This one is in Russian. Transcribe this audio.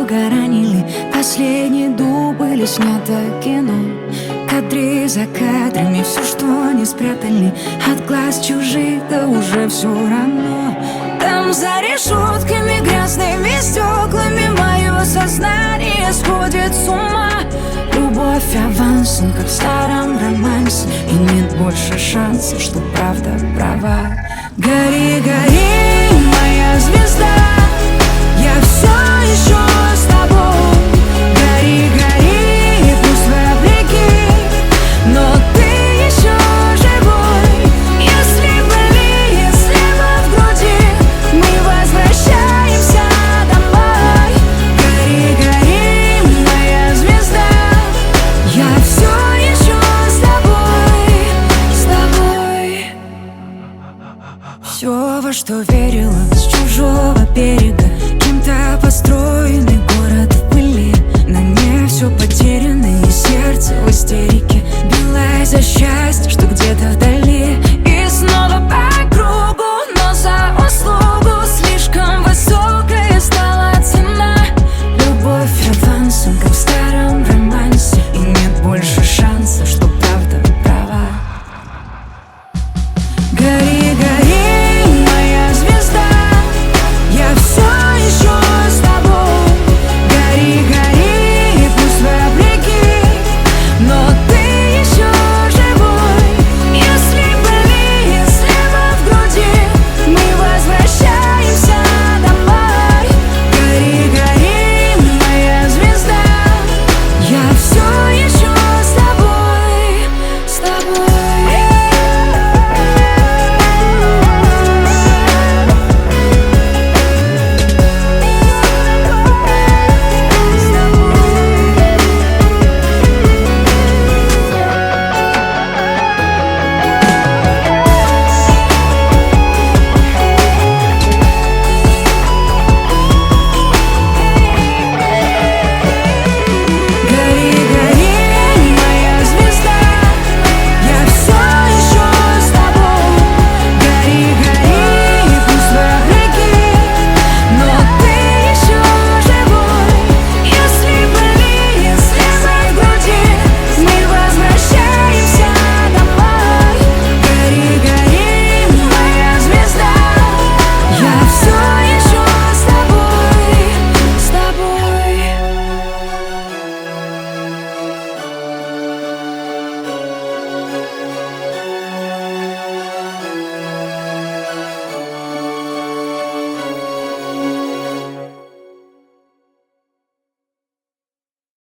надолго ранили. Последние дубли снято кино. Кадры за кадрами, все, что не спрятали от глаз чужих, да уже все равно. Там за решетками, грязными стеклами, мое сознание сходит с ума. Любовь авансом, как в старом романсе, и нет больше шансов, что правда права. Гори, гори, моя звезда, я все еще с тобой. Гори, гори, пусть вопреки, но ты еще живой. Если боли, если в груди, мы возвращаемся домой. Гори, гори, моя звезда, я все еще с тобой. Все, во что верила, с чужого берега, кем-то построенный город в пыли. На мне все потеряно, и сердце в истерике билось за счастье,